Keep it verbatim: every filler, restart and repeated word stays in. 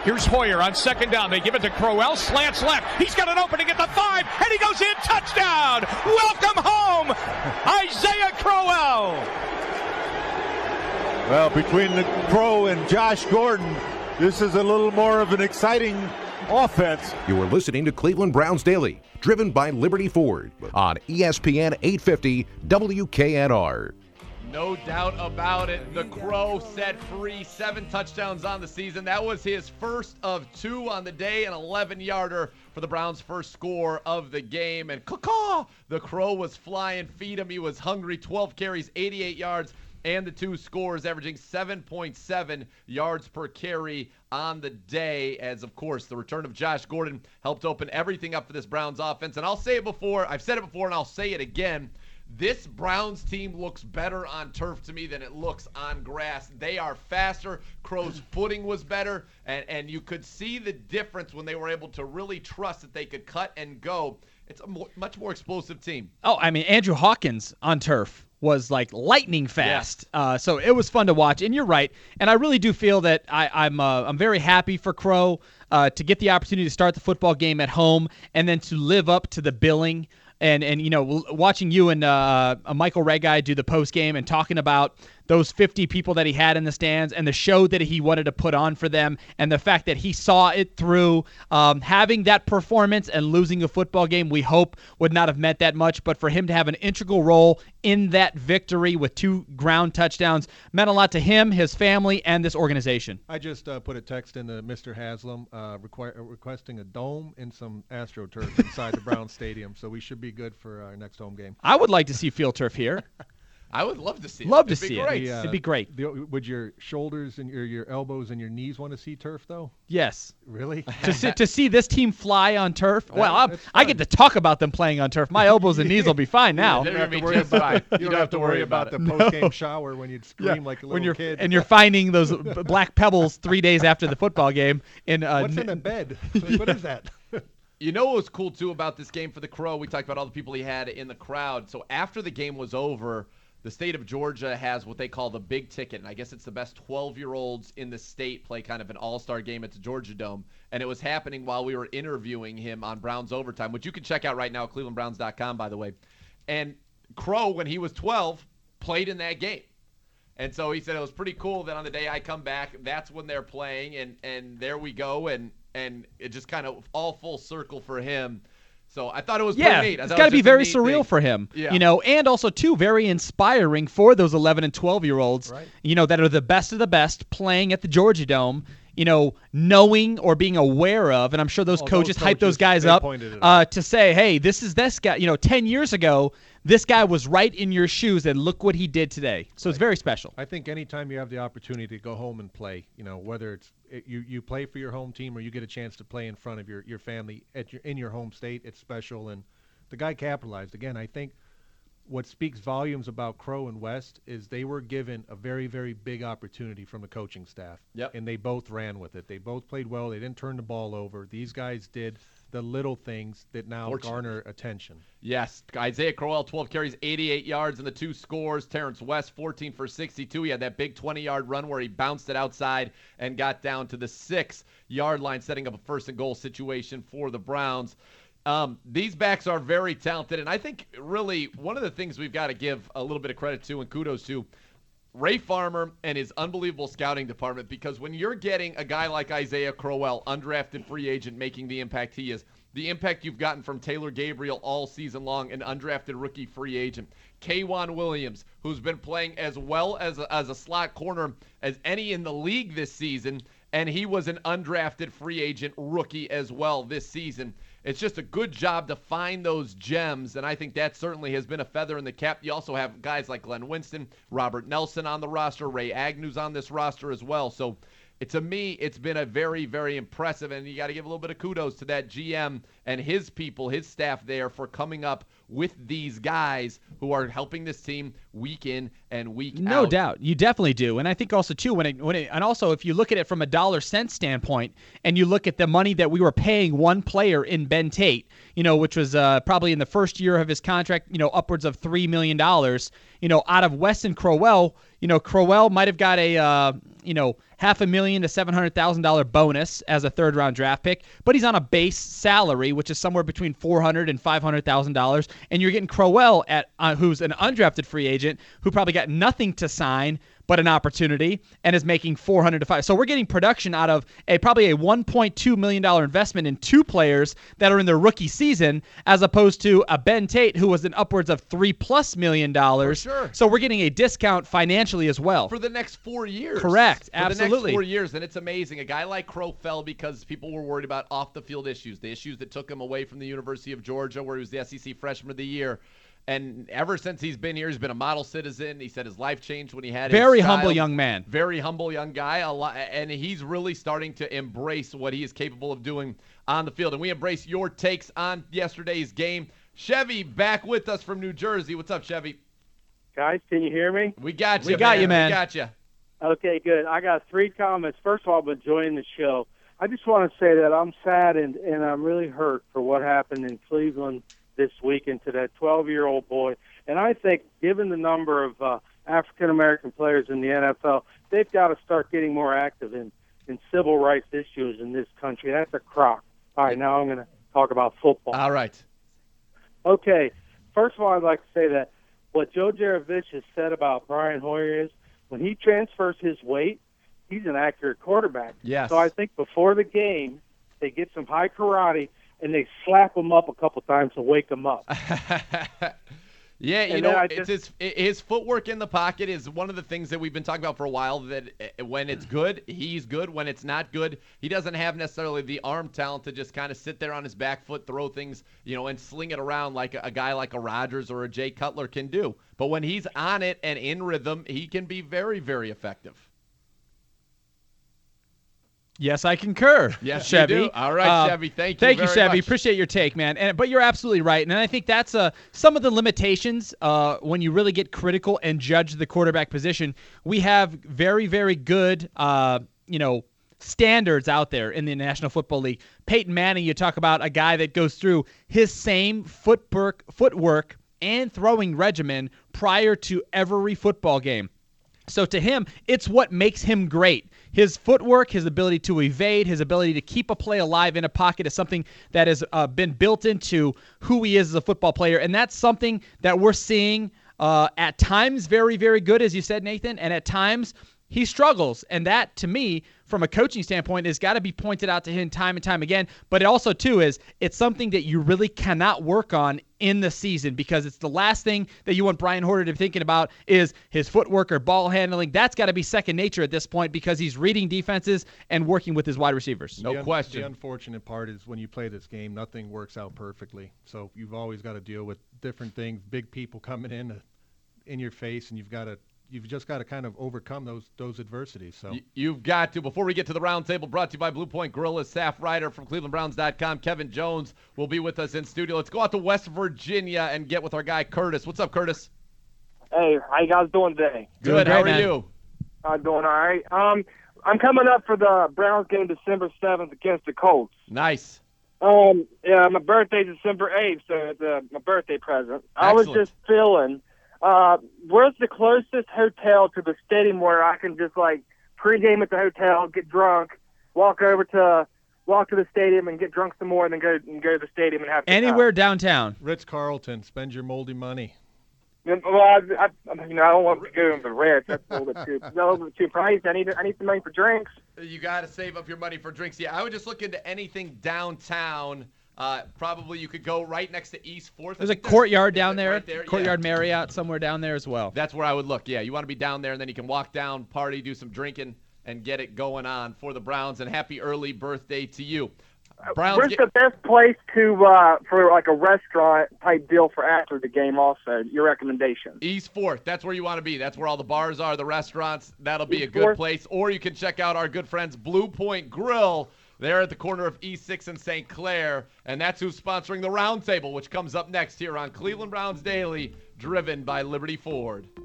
Here's Hoyer on second down. They give it to Crowell. Slants left. He's got an opening at the five, and he goes in. Touchdown! Welcome home, Isaiah Crowell. Well, between the Crow and Josh Gordon, this is a little more of an exciting offense. You are listening to Cleveland Browns Daily, driven by Liberty Ford on E S P N eight fifty W K N R. No doubt about it. The Crow set free, seven touchdowns on the season. That was his first of two on the day, an eleven-yarder for the Browns' first score of the game. And caw-caw, the Crow was flying. Feed him. He was hungry. twelve carries, eighty-eight yards, and the two scores, averaging seven point seven yards per carry on the day. As, of course, the return of Josh Gordon helped open everything up for this Browns offense. And I'll say it before. I've said it before, and I'll say it again. This Browns team looks better on turf to me than it looks on grass. They are faster. Crow's footing was better, and, and you could see the difference when they were able to really trust that they could cut and go. It's a more, much more explosive team. Oh, I mean, Andrew Hawkins on turf was like lightning fast. Yeah. Uh, so it was fun to watch. And you're right. And I really do feel that I, I'm uh, I'm very happy for Crow uh, to get the opportunity to start the football game at home and then to live up to the billing. And, and you know, watching you and uh, Michael Regai do the post game and talking about those fifty people that he had in the stands and the show that he wanted to put on for them and the fact that he saw it through, um, having that performance and losing a football game we hope would not have meant that much, but for him to have an integral role in that victory with two ground touchdowns meant a lot to him, his family, and this organization. I just uh, put a text into Mister Haslam uh, requ- requesting a dome and some AstroTurf inside the Browns Stadium, so we should be good for our next home game. I would like to see field turf here. I would love to see it. Love to It'd see it. The, uh, It'd be great. The, would your shoulders and your, your elbows and your knees want to see turf, though? Yes. Really? to, see, to see this team fly on turf? That, well, I'm, I get to talk about them playing on turf. My elbows and knees will be fine now. Yeah, you don't have to worry about, you don't have to worry about the post-game no. shower when you'd scream yeah. like a little when you're, kid. And you're finding those black pebbles three days after the football game. In, uh, What's in the bed? What is that? You know what was cool, too, about this game for the Crow? We talked about all the people he had in the crowd. So after the game was over, the state of Georgia has what they call the big ticket, and I guess it's the best twelve-year-olds in the state play kind of an all-star game at the Georgia Dome, and it was happening while we were interviewing him on Browns Overtime, which you can check out right now at cleveland browns dot com, by the way. And Crow, when he was twelve, played in that game. And so he said it was pretty cool that on the day I come back, that's when they're playing, and, and there we go, and, and it just kind of all full circle for him. So I thought it was yeah, pretty neat. It's got to be very surreal thing. for him, yeah. you know, and also, too, very inspiring for those eleven and twelve-year-olds, right. you know, that are the best of the best playing at the Georgia Dome, you know, knowing or being aware of, and I'm sure those oh, coaches, those hype those guys up uh, to say, hey, this is this guy, you know, ten years ago, this guy was right in your shoes, and look what he did today. So right. It's very special. I think anytime you have the opportunity to go home and play, you know, whether it's it, you, you play for your home team or you get a chance to play in front of your, your family at your in your home state, it's special. And the guy capitalized. Again, I think what speaks volumes about Crow and West is they were given a very, very big opportunity from the coaching staff. Yep. And they both ran with it. They both played well. They didn't turn the ball over. These guys did the little things that now Fortunate. garner attention. Yes. Isaiah Crowell, twelve carries, eighty-eight yards, and the two scores. Terrence West, fourteen for sixty-two. He had that big twenty-yard run where he bounced it outside and got down to the six-yard line, setting up a first-and-goal situation for the Browns. Um, these backs are very talented, and I think really one of the things we've got to give a little bit of credit to and kudos to Ray Farmer and his unbelievable scouting department, because when you're getting a guy like Isaiah Crowell, undrafted free agent, making the impact he is, the impact you've gotten from Taylor Gabriel all season long, an undrafted rookie free agent, K'Wan Williams, who's been playing as well as a, as a slot corner as any in the league this season, and he was an undrafted free agent rookie as well this season. It's just a good job to find those gems, and I think that certainly has been a feather in the cap. You also have guys like Glenn Winston, Robert Nelson on the roster, Ray Agnew's on this roster as well. So it, to me, it's been a very, very impressive, and you got to give a little bit of kudos to that G M and his people, his staff there for coming up with these guys who are helping this team week in and week no out. No doubt. You definitely do. And I think also, too, when it, when it, and also if you look at it from a dollar cent standpoint and you look at the money that we were paying one player in Ben Tate, you know, which was uh, probably in the first year of his contract, you know, upwards of three million dollars, you know, out of Weston Crowell, you know, Crowell might have got a, uh, you know, half a million to seven hundred thousand dollar bonus as a third round draft pick, but he's on a base salary, which is somewhere between four hundred and five hundred thousand dollars, and you're getting Crowell at uh, who's an undrafted free agent who probably got nothing to sign but an opportunity and is making four hundred to five. So we're getting production out of a probably a one point two million dollars investment in two players that are in their rookie season, as opposed to a Ben Tate who was in upwards of three plus million dollars. Sure. So we're getting a discount financially as well. For the next four years. Correct. For Absolutely. the next four years, and it's amazing. A guy like Crow fell because people were worried about off-the-field issues, the issues that took him away from the University of Georgia, where he was the S E C Freshman of the Year. And ever since he's been here, he's been a model citizen. He said his life changed when he had Very his child. humble young man. Very humble young guy. A lot, and he's really starting to embrace what he is capable of doing on the field. And we embrace your takes on yesterday's game. Chevy back with us from New Jersey. What's up, Chevy? Guys, can you hear me? We got you, We got man. you, man. We got you. Okay, good. I got three comments. First of all, I'm enjoying the show. I just want to say that I'm sad and, and I'm really hurt for what happened in Cleveland this weekend to that twelve-year-old boy. And I think, given the number of uh, African-American players in the N F L, they've got to start getting more active in, in civil rights issues in this country. That's a crock. All right, now I'm going to talk about football. All right. Okay, first of all, I'd like to say that what Joe Jarovich has said about Brian Hoyer is when he transfers his weight, he's an accurate quarterback. Yes. So I think before the game, they get some high karate and they slap him up a couple times to wake him up. Yeah, you And know, then I it's just- his his footwork in the pocket is one of the things that we've been talking about for a while, that uh, when it's good, he's good. When it's not good, he doesn't have necessarily the arm talent to just kind of sit there on his back foot, throw things, you know, and sling it around like a, a guy like a Rodgers or a Jay Cutler can do. But when he's on it and in rhythm, he can be very, very effective. Yes, I concur. Yes, you Chevy. do. All right, Chevy, thank you Thank you, very Chevy. much. Appreciate your take, man. And but you're absolutely right, and I think that's uh, some of the limitations uh, when you really get critical and judge the quarterback position. We have very, very good, uh, you know, standards out there in the National Football League. Peyton Manning, you talk about a guy that goes through his same footwork, footwork and throwing regimen prior to every football game. So to him, it's what makes him great. His footwork, his ability to evade, his ability to keep a play alive in a pocket is something that has uh, been built into who he is as a football player. And that's something that we're seeing uh, at times very, very good, as you said, Nathan, and at times he struggles. And that, to me, from a coaching standpoint, has got to be pointed out to him time and time again. But it also, too, is it's something that you really cannot work on in the season, because it's the last thing that you want Brian Hoyer to be thinking about is his footwork or ball handling. That's got to be second nature at this point, because he's reading defenses and working with his wide receivers. No the un- question. The unfortunate part is when you play this game, nothing works out perfectly. So you've always got to deal with different things, big people coming in uh, in your face, and you've got to you've just got to kind of overcome those those adversities. So Y- You've got to. Before we get to the roundtable, brought to you by Blue Point Gorilla, Saf Ryder from Cleveland Browns dot com. Kevin Jones will be with us in studio. Let's go out to West Virginia and get with our guy Curtis. What's up, Curtis? Hey, how you guys doing today? Doing Good. How great, are man. you? I'm doing all right. Um, I'm coming up for the Browns game December seventh against the Colts. Nice. Um, yeah, my birthday's December eighth, so it's uh, my birthday present. I was Excellent. just feeling, uh, where's the closest hotel to the stadium where I can just like pregame at the hotel, get drunk, walk over to walk to the stadium and get drunk some more, and then go and go to the stadium and have a good time? Anywhere downtown. Ritz-Carlton, spend your moldy money. Well, I, I, I- you know, I don't want to go to the Ritz. That's a little bit too, a little bit too pricey. I need, I need some money for drinks. You got to save up your money for drinks. Yeah, I would just look into anything downtown. Uh, probably you could go right next to East Fourth. I There's a think courtyard is it down there, right there? courtyard Yeah. Marriott somewhere down there as well. That's where I would look. Yeah, you want to be down there, and then you can walk down, party, do some drinking, and get it going on for the Browns. And happy early birthday to you. Browns. Where's get- the best place to uh, for like a restaurant type deal for after the game? Also, your recommendation. East Fourth. That's where you want to be. That's where all the bars are, the restaurants. That'll be East a good Fourth. place. Or you can check out our good friends Blue Point Grill. They're at the corner of East six and Saint Clair. And that's who's sponsoring the Roundtable, which comes up next here on Cleveland Browns Daily, driven by Liberty Ford.